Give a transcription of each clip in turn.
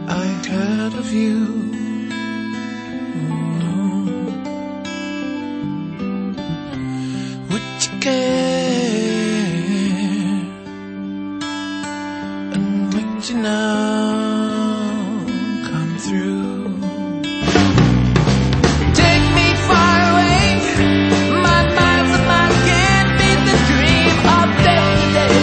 I had of you. Would you care? And would you now come through? Take me far away, my miles and miles can't beat the dream of day to day.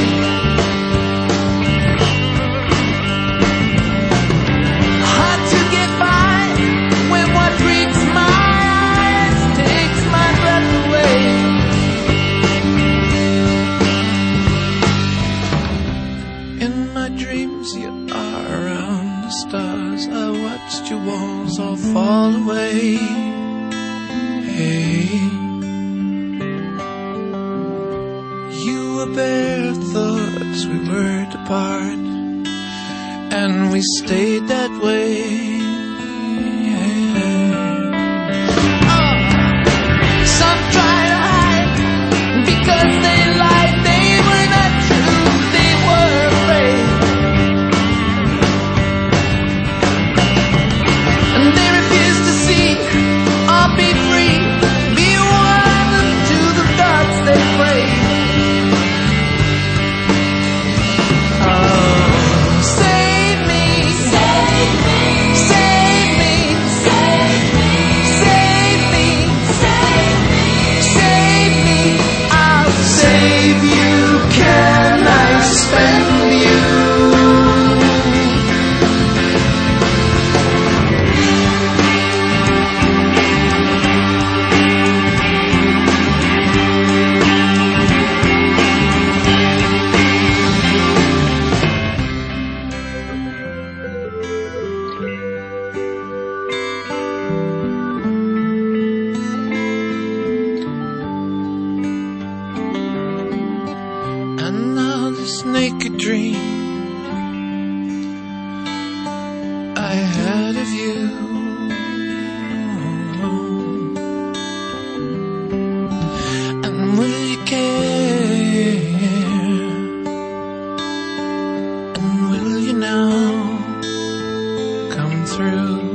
Hard to get by when what reads my eyes takes my breath away. In my dreams you are around the stars. I watched your walls all fall away. Hey, you were bare thoughts, we were to part, and we stayed that way. Some try to hide because they lied. They were not true, they were afraid. And they refused to see or be free, be one to the gods they pray. Oh, save me, save me, save me, save me, save me, save me, save me. I'll save you. Can I spend you? And now this naked dream I had of you. And will you care? And will you now come through?